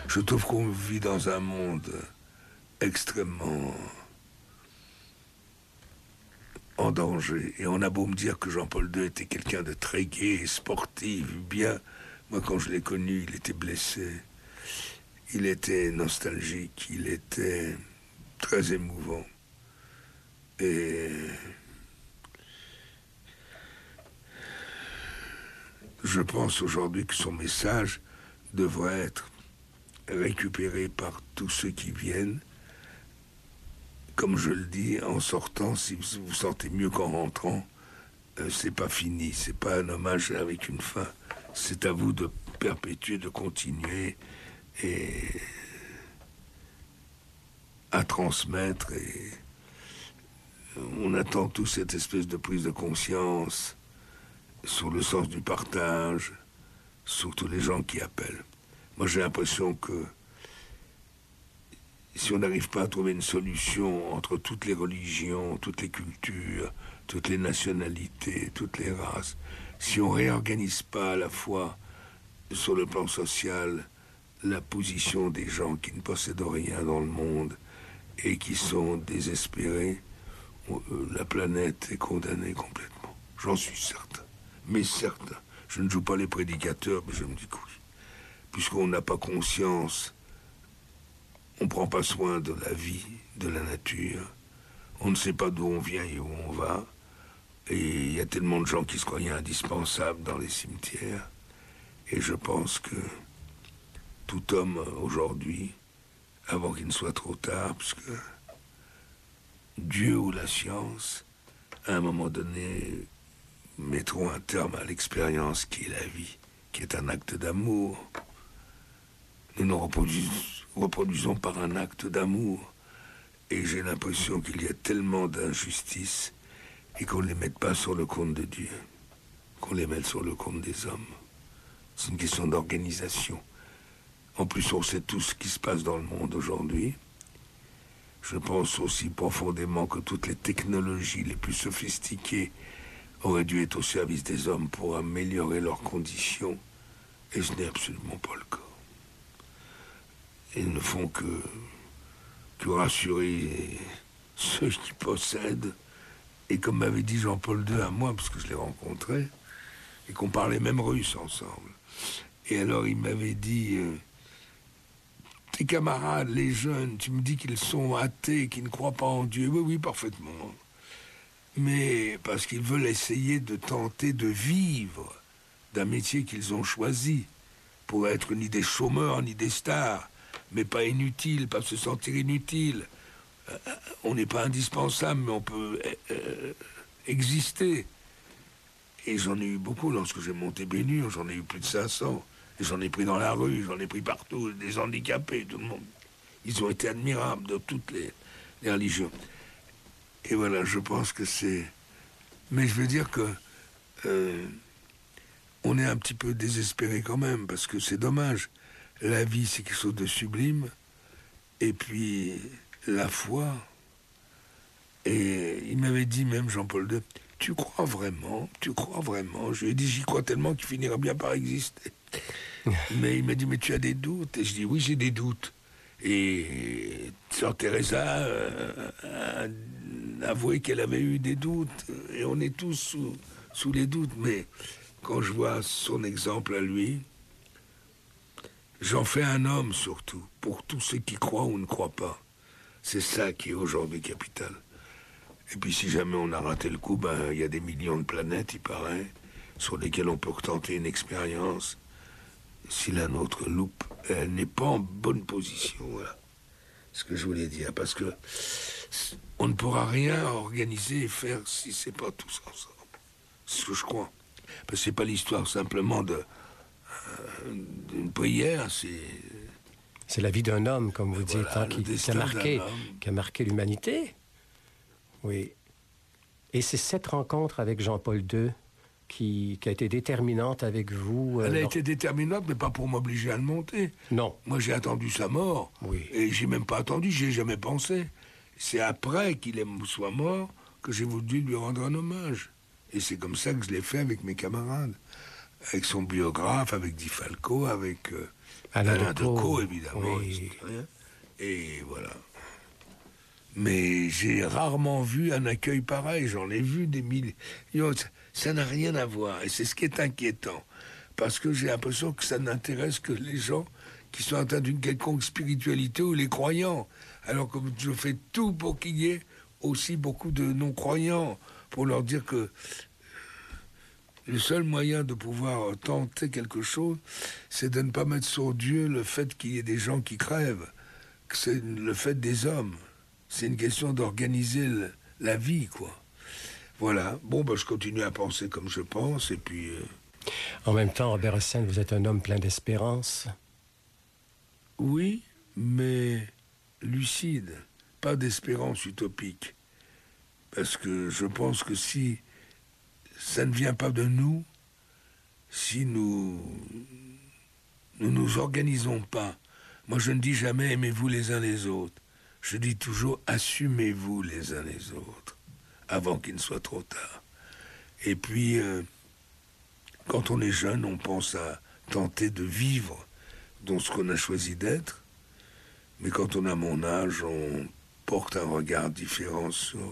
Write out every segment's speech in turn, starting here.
Je trouve qu'on vit dans un monde extrêmement en danger. Et on a beau me dire que Jean-Paul II était quelqu'un de très gai, sportif, bien. Moi, quand je l'ai connu, il était blessé. Il était nostalgique, il était très émouvant. Et je pense aujourd'hui que son message devrait être récupéré par tous ceux qui viennent. Comme je le dis, en sortant, si vous vous sentez mieux qu'en rentrant, c'est pas fini, c'est pas un hommage avec une fin. C'est à vous de perpétuer, de continuer et à transmettre. Et on attend tous cette espèce de prise de conscience sur le sens du partage, sur tous les gens qui appellent. Moi, j'ai l'impression que si on n'arrive pas à trouver une solution entre toutes les religions, toutes les cultures, toutes les nationalités, toutes les races, si on réorganise pas à la fois sur le plan social la position des gens qui ne possèdent rien dans le monde et qui sont désespérés, la planète est condamnée complètement. J'en suis certain. Mais certain. Je ne joue pas les prédicateurs, mais je me dis que oui. Puisqu'on n'a pas conscience, on ne prend pas soin de la vie, de la nature, on ne sait pas d'où on vient et où on va, et il y a tellement de gens qui se croyaient indispensables dans les cimetières, et je pense que tout homme aujourd'hui, avant qu'il ne soit trop tard, puisque Dieu ou la science, à un moment donné, mettront un terme à l'expérience qui est la vie, qui est un acte d'amour. Nous nous reproduisons par un acte d'amour. Et j'ai l'impression qu'il y a tellement d'injustices et qu'on ne les mette pas sur le compte de Dieu, qu'on les mette sur le compte des hommes. C'est une question d'organisation. En plus, on sait tout ce qui se passe dans le monde aujourd'hui. Je pense aussi profondément que toutes les technologies les plus sophistiquées auraient dû être au service des hommes pour améliorer leurs conditions. Et ce n'est absolument pas le cas. Ils ne font que rassurer ceux qui possèdent. Et comme m'avait dit Jean-Paul II à moi, parce que je l'ai rencontré, et qu'on parlait même russe ensemble. Et alors il m'avait dit, tes camarades, les jeunes, tu me dis qu'ils sont athées, qu'ils ne croient pas en Dieu. Oui, oui, parfaitement. Mais parce qu'ils veulent essayer de tenter de vivre d'un métier qu'ils ont choisi, pour être ni des chômeurs, ni des stars, mais pas inutile, pas se sentir inutile. On n'est pas indispensable, mais on peut exister. Et j'en ai eu beaucoup lorsque j'ai monté Bénure, j'en ai eu plus de 500. Et j'en ai pris dans la rue, j'en ai pris partout, des handicapés, tout le monde. Ils ont été admirables de toutes les religions. Et voilà, je pense que c'est... Mais je veux dire que on est un petit peu désespéré quand même, parce que c'est dommage. La vie, c'est quelque chose de sublime. Et puis, la foi. Et il m'avait dit même, Jean-Paul II, tu crois vraiment? Je lui ai dit, j'y crois tellement qu'il finira bien par exister. Mais il m'a dit, mais tu as des doutes? Et je dis, oui, j'ai des doutes. Et Sœur Teresa a avoué qu'elle avait eu des doutes. Et on est tous sous les doutes. Mais quand je vois son exemple à lui, j'en fais un homme surtout, pour tous ceux qui croient ou ne croient pas. C'est ça qui est aujourd'hui capital. Et puis si jamais on a raté le coup, ben il y a des millions de planètes, il paraît, sur lesquelles on peut retenter une expérience. Si la nôtre loupe, elle n'est pas en bonne position, voilà. Ce que je voulais dire, parce que on ne pourra rien organiser et faire si c'est pas tous ensemble. C'est ce que je crois. Parce que c'est pas l'histoire simplement d'une prière, c'est la vie d'un homme, comme vous dites, voilà, qui a marqué l'humanité. Oui. Et c'est cette rencontre avec Jean-Paul II qui a été déterminante avec vous. Elle a été déterminante, mais pas pour m'obliger à le monter. Non. Moi, j'ai attendu sa mort. Oui. Et j'ai même pas attendu, j'y ai jamais pensé. C'est après qu'il soit mort que j'ai voulu lui rendre un hommage. Et c'est comme ça que je l'ai fait avec mes camarades. avec son biographe, avec Di Falco, avec Alain Decaux, évidemment. Oui. Et voilà. Mais j'ai rarement vu un accueil pareil. J'en ai vu des millions. Ça n'a rien à voir. Et c'est ce qui est inquiétant. Parce que j'ai l'impression que ça n'intéresse que les gens qui sont atteints d'une quelconque spiritualité ou les croyants. Alors que je fais tout pour qu'il y ait aussi beaucoup de non-croyants, pour leur dire que le seul moyen de pouvoir tenter quelque chose, c'est de ne pas mettre sur Dieu le fait qu'il y ait des gens qui crèvent, que c'est le fait des hommes. C'est une question d'organiser la vie, quoi. Voilà. Bon, ben, je continue à penser comme je pense, et puis... En même temps, Robert Hossein, vous êtes un homme plein d'espérance. Oui, mais lucide, pas d'espérance utopique. Parce que je pense que si ça ne vient pas de nous, si nous nous organisons pas, moi je ne dis jamais aimez-vous les uns les autres, je dis toujours assumez-vous les uns les autres, avant qu'il ne soit trop tard. Et puis, quand on est jeune, on pense à tenter de vivre dans ce qu'on a choisi d'être, mais quand on a mon âge, on porte un regard différent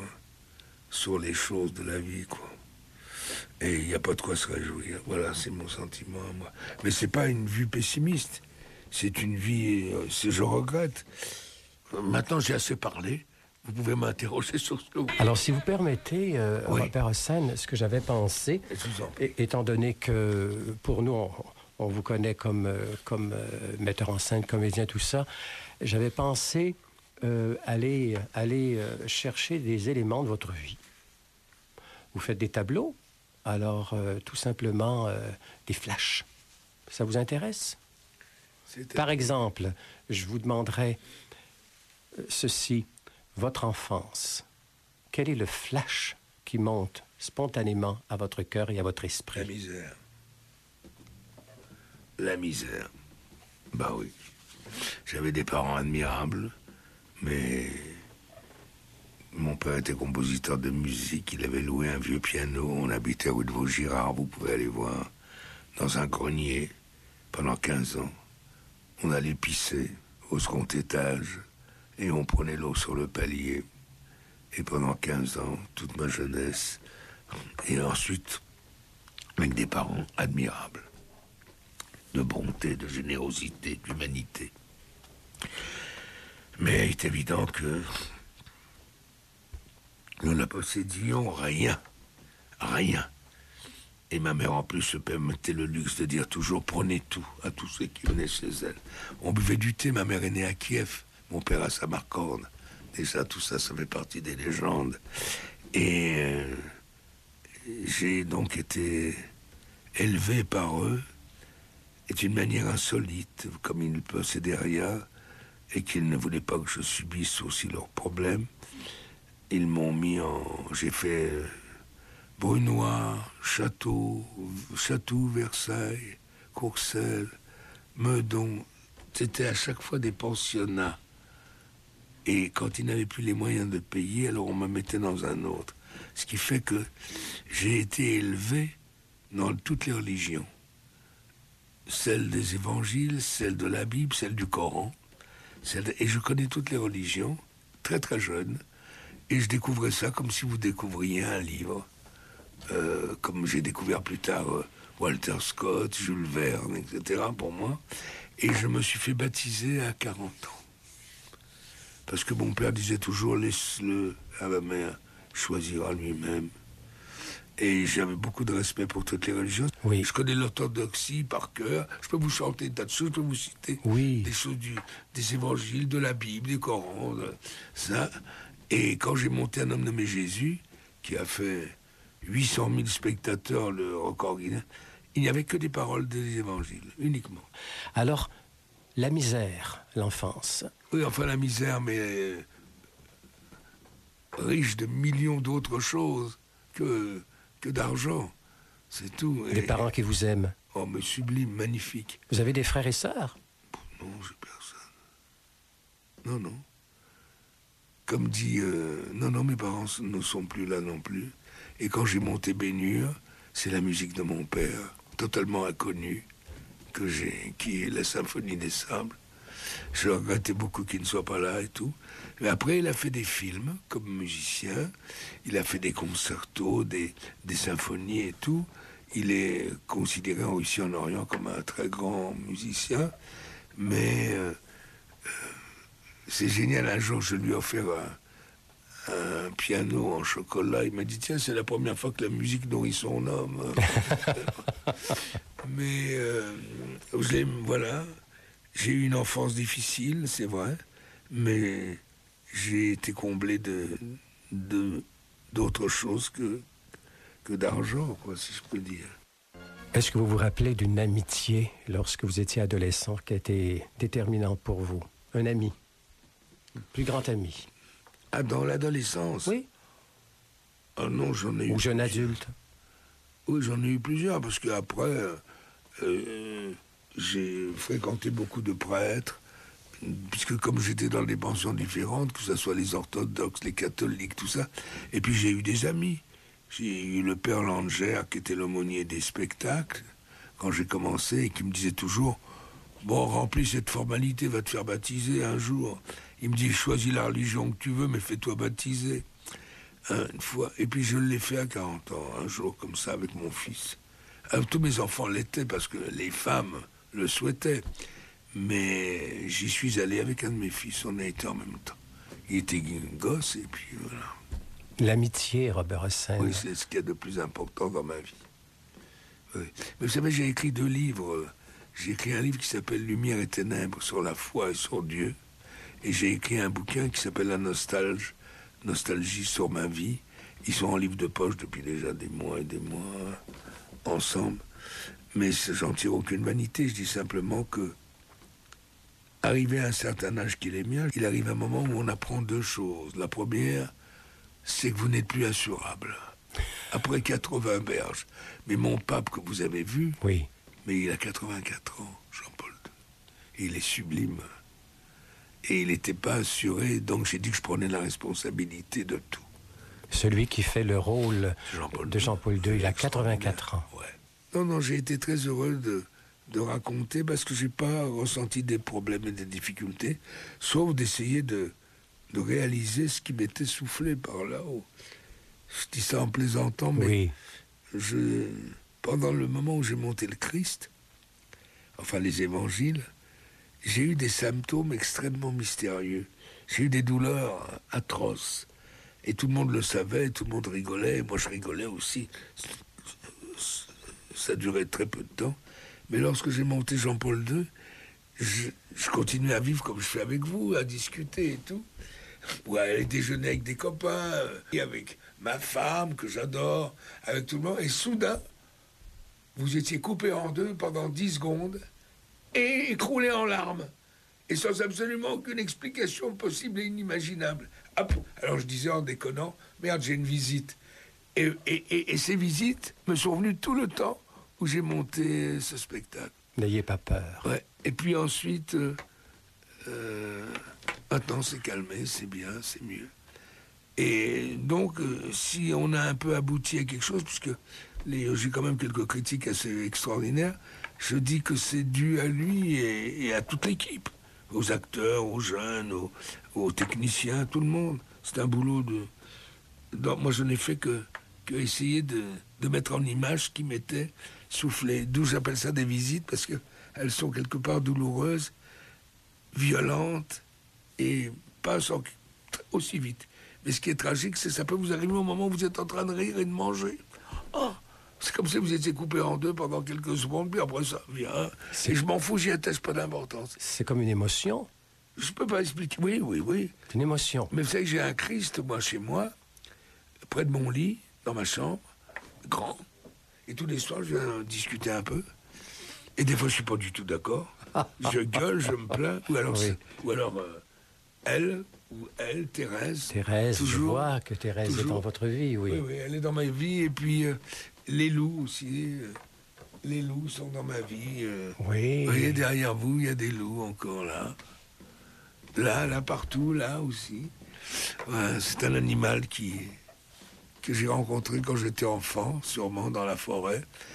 sur les choses de la vie, quoi. Et il n'y a pas de quoi se réjouir. Voilà, c'est mon sentiment à moi. Mais c'est pas une vue pessimiste. C'est une vie... je regrette. Maintenant, j'ai assez parlé. Vous pouvez m'interroger sur ce que vous... Alors, si vous permettez, Oui. Robert Hossein, ce que j'avais pensé, Je vous en prie. étant donné que pour nous, on vous connaît comme metteur en scène, comédien, tout ça, j'avais pensé aller chercher des éléments de votre vie. Vous faites des tableaux, alors tout simplement des flashs. Ça vous intéresse? Par exemple, je vous demanderais ceci, votre enfance. Quel est le flash qui monte spontanément à votre cœur et à votre esprit? La misère. La misère. Bah oui. J'avais des parents admirables, mais mon père était compositeur de musique. Il avait loué un vieux piano. On habitait rue de Vaugirard, vous pouvez aller voir, dans un grenier, pendant 15 ans. On allait pisser au second étage et on prenait l'eau sur le palier. Et pendant 15 ans, toute ma jeunesse, et ensuite, avec des parents admirables, de bonté, de générosité, d'humanité. Mais il est évident que nous ne possédions rien. Rien. Et ma mère, en plus, se permettait le luxe de dire toujours « prenez tout » à tous ceux qui venaient chez elle. On buvait du thé, ma mère est née à Kiev, mon père à Samarcande. Déjà, tout ça, ça fait partie des légendes. Et j'ai donc été élevé par eux, et d'une manière insolite, comme ils ne possédaient rien, et qu'ils ne voulaient pas que je subisse aussi leurs problèmes. Ils m'ont mis en... J'ai fait Brunois, Château, Versailles, Courcelles, Meudon. C'était à chaque fois des pensionnats. Et quand ils n'avaient plus les moyens de payer, alors on me mettait dans un autre. Ce qui fait que j'ai été élevé dans toutes les religions. Celle des évangiles, celle de la Bible, celle du Coran. Et je connais toutes les religions, très très jeune. Et je découvrais ça comme si vous découvriez un livre. Comme j'ai découvert plus tard Walter Scott, Jules Verne, etc. pour moi. Et je me suis fait baptiser à 40 ans. Parce que mon père disait toujours, laisse-le à ma mère, choisira lui-même. Et j'avais beaucoup de respect pour toutes les religions. Oui. Je connais l'orthodoxie par cœur. Je peux vous chanter des tas de choses, je peux vous citer des choses des évangiles, de la Bible, des Corans, ça. Et quand j'ai monté Un homme nommé Jésus, qui a fait 800 000 spectateurs, le record Guinness, il n'y avait que des paroles des évangiles, uniquement. Alors, la misère, l'enfance. Oui, enfin la misère, mais riche de millions d'autres choses que d'argent. C'est tout. Des parents qui vous aiment. Oh, mais sublime, magnifique. Vous avez des frères et sœurs? Non, j'ai personne. Non, non. Comme dit... non, mes parents ne sont plus là non plus. Et quand j'ai monté Bénure, c'est la musique de mon père totalement inconnu qui est la Symphonie des Sables. Je regrettais beaucoup qu'il ne soit pas là et tout. Mais après, il a fait des films comme musicien. Il a fait des concertos, des symphonies et tout. Il est considéré en Russie en Orient comme un très grand musicien. Mais c'est génial. Un jour, je lui ai offert un piano en chocolat. Il m'a dit, tiens, c'est la première fois que la musique nourrit son homme. Mais voilà. J'ai eu une enfance difficile, c'est vrai, mais j'ai été comblé d'autres choses que d'argent, quoi, si je peux dire. Est-ce que vous vous rappelez d'une amitié lorsque vous étiez adolescent qui a été déterminante pour vous? Un ami, le plus grand ami? Ah, dans l'adolescence? Oui. Ah non, j'en ai eu... Ou jeune adulte? Oui, j'en ai eu plusieurs, parce qu'après... j'ai fréquenté beaucoup de prêtres, puisque comme j'étais dans des pensions différentes, que ce soit les orthodoxes, les catholiques, tout ça, et puis j'ai eu des amis. J'ai eu le père Langer, qui était l'aumônier des spectacles, quand j'ai commencé, et qui me disait toujours, bon, remplis cette formalité, va te faire baptiser un jour. Il me dit, choisis la religion que tu veux, mais fais-toi baptiser. Une fois. Et puis je l'ai fait à 40 ans, un jour, comme ça, avec mon fils. Tous mes enfants l'étaient, parce que les femmes le souhaitait. Mais j'y suis allé avec un de mes fils, on a été en même temps. Il était gosse, et puis voilà. L'amitié, Robert Hossein. Oui, c'est ce qu'il y a de plus important dans ma vie. Oui. Mais vous savez, j'ai écrit 2 livres. J'ai écrit un livre qui s'appelle Lumière et ténèbres, sur la foi et sur Dieu. Et j'ai écrit un bouquin qui s'appelle La Nostalgie sur ma vie. Ils sont en livre de poche depuis déjà des mois et des mois, ensemble. Mais j'en tire aucune vanité, je dis simplement que, arrivé à un certain âge qu'il est mien, il arrive un moment où on apprend 2 choses. La première, c'est que vous n'êtes plus assurable. Après 80 berges. Mais mon pape que vous avez vu, oui. Mais il a 84 ans, Jean-Paul II. Et il est sublime. Et il n'était pas assuré, donc j'ai dit que je prenais la responsabilité de tout. Celui qui fait le rôle de Jean-Paul II, il a 84 ans. Ouais. Non, j'ai été très heureux de raconter parce que j'ai pas ressenti des problèmes et des difficultés, sauf d'essayer de réaliser ce qui m'était soufflé par là-haut. Je dis ça en plaisantant, mais oui. Pendant le moment où j'ai monté le Christ, enfin les évangiles, j'ai eu des symptômes extrêmement mystérieux. J'ai eu des douleurs atroces. Et tout le monde le savait, tout le monde rigolait, moi je rigolais aussi. Ça durait très peu de temps. Mais lorsque j'ai monté Jean-Paul II, je continuais à vivre comme je fais avec vous, à discuter et tout. Ou à aller déjeuner avec des copains, et avec ma femme que j'adore, avec tout le monde. Et soudain, vous étiez coupé en 2 pendant 10 secondes et écroulé en larmes. Et sans absolument aucune explication possible et inimaginable. Alors je disais en déconnant, merde, j'ai une visite. Et ces visites me sont venues tout le temps où j'ai monté ce spectacle. N'ayez pas peur. Ouais. Et puis ensuite, maintenant c'est calmé, c'est bien, c'est mieux. Et donc, si on a un peu abouti à quelque chose, puisque j'ai quand même quelques critiques assez extraordinaires, je dis que c'est dû à lui et à toute l'équipe. Aux acteurs, aux jeunes, aux techniciens, tout le monde. C'est un boulot moi, je n'ai fait que essayer de mettre en image ce qui m'était soufflé. D'où j'appelle ça des visites, parce qu'elles sont quelque part douloureuses, violentes, et pas aussi vite. Mais ce qui est tragique, c'est que ça peut vous arriver au moment où vous êtes en train de rire et de manger. Oh, c'est comme si vous étiez coupé en 2 pendant quelques secondes, puis après ça vient. Et je m'en fous, j'y attache pas d'importance. C'est comme une émotion. Je peux pas expliquer. Oui. C'est une émotion. Mais vous savez que j'ai un Christ, moi, chez moi, près de mon lit, dans ma chambre, grand. Et tous les soirs, je viens discuter un peu. Et des fois, je suis pas du tout d'accord. Je gueule, je me plains. Ou alors elle, Thérèse. Thérèse, toujours, je vois que Thérèse est dans votre vie, oui. Oui, elle est dans ma vie. Et puis, les loups aussi. Les loups sont dans ma vie. Oui. Vous voyez, derrière vous, il y a des loups encore là. Là, partout, là aussi. C'est un animal que j'ai rencontré quand j'étais enfant, sûrement dans la forêt.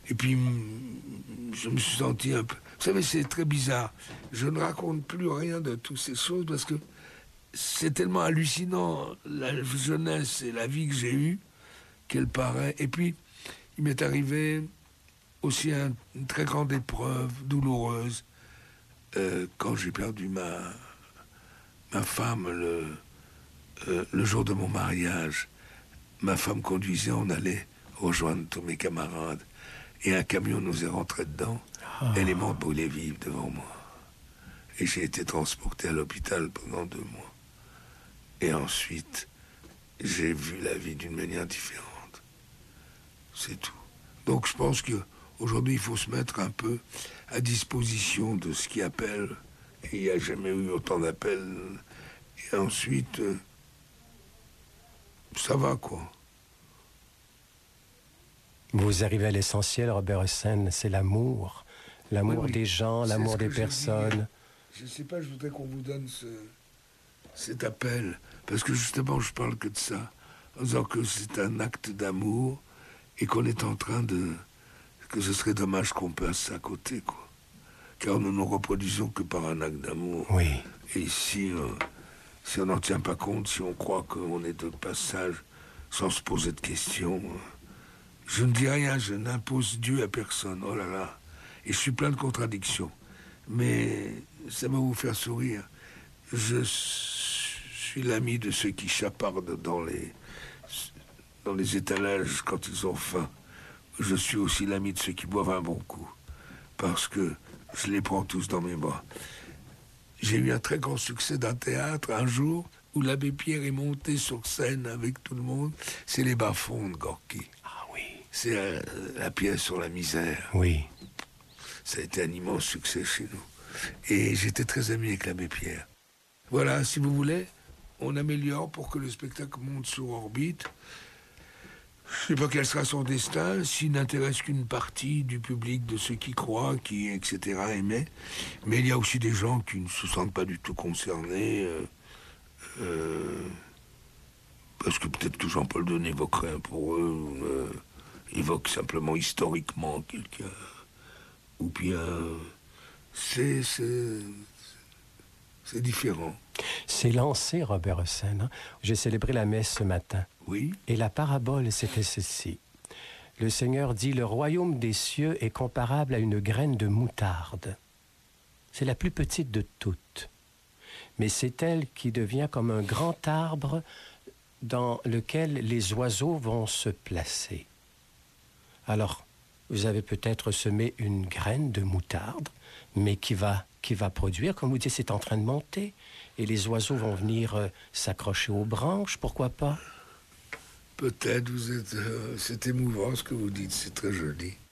Et puis, je me suis senti un peu... Vous savez, c'est très bizarre. Je ne raconte plus rien de toutes ces choses parce que c'est tellement hallucinant, la jeunesse et la vie que j'ai eue, qu'elle paraît. Et puis, il m'est arrivé aussi une très grande épreuve, douloureuse, quand j'ai perdu ma femme le jour de mon mariage. Ma femme conduisait, on allait rejoindre tous mes camarades. Et un camion nous est rentré dedans. Elle est morte brûlée vive devant moi. Et j'ai été transporté à l'hôpital pendant 2 mois. Et ensuite, j'ai vu la vie d'une manière différente. C'est tout. Donc je pense qu'aujourd'hui, il faut se mettre un peu à disposition de ce qui appelle. Et il n'y a jamais eu autant d'appels. Et ensuite, ça va, quoi. Vous arrivez à l'essentiel, Robert Hossein, c'est l'amour. L'amour des gens, l'amour des personnes. Je ne sais pas, je voudrais qu'on vous donne cet appel. Parce que justement, je parle que de ça. En disant que c'est un acte d'amour et qu'on est en train de... que ce serait dommage qu'on passe à côté, quoi. Car nous ne nous reproduisons que par un acte d'amour. Oui. Et si on n'en tient pas compte, si on croit qu'on est de passage sans se poser de questions... Je ne dis rien, je n'impose Dieu à personne, oh là là. Et je suis plein de contradictions. Mais ça va vous faire sourire. Je suis l'ami de ceux qui chapardent dans les étalages quand ils ont faim. Je suis aussi l'ami de ceux qui boivent un bon coup. Parce que je les prends tous dans mes bras. J'ai eu un très grand succès d'un théâtre un jour où l'abbé Pierre est monté sur scène avec tout le monde. C'est Les Bas-fonds de Gorky. C'est la pièce sur la misère. Oui. Ça a été un immense succès chez nous. Et j'étais très ami avec l'abbé Pierre. Voilà, si vous voulez, on améliore pour que le spectacle monte sur orbite. Je ne sais pas quel sera son destin, s'il n'intéresse qu'une partie du public, de ceux qui croient, qui, etc., aimaient. Mais il y a aussi des gens qui ne se sentent pas du tout concernés. Parce que peut-être que Jean-Paul Denet évoquerait un pour eux... évoque simplement historiquement quelqu'un, ou bien c'est différent. C'est lancé, Robert Hossein. Hein? J'ai célébré la messe ce matin. Oui. Et la parabole, c'était ceci. Le Seigneur dit, le royaume des cieux est comparable à une graine de moutarde. C'est la plus petite de toutes. Mais c'est elle qui devient comme un grand arbre dans lequel les oiseaux vont se placer. Alors, vous avez peut-être semé une graine de moutarde, mais qui va produire, comme vous dites, c'est en train de monter. Et les oiseaux vont venir s'accrocher aux branches, pourquoi pas? Peut-être, c'est émouvant ce que vous dites, c'est très joli.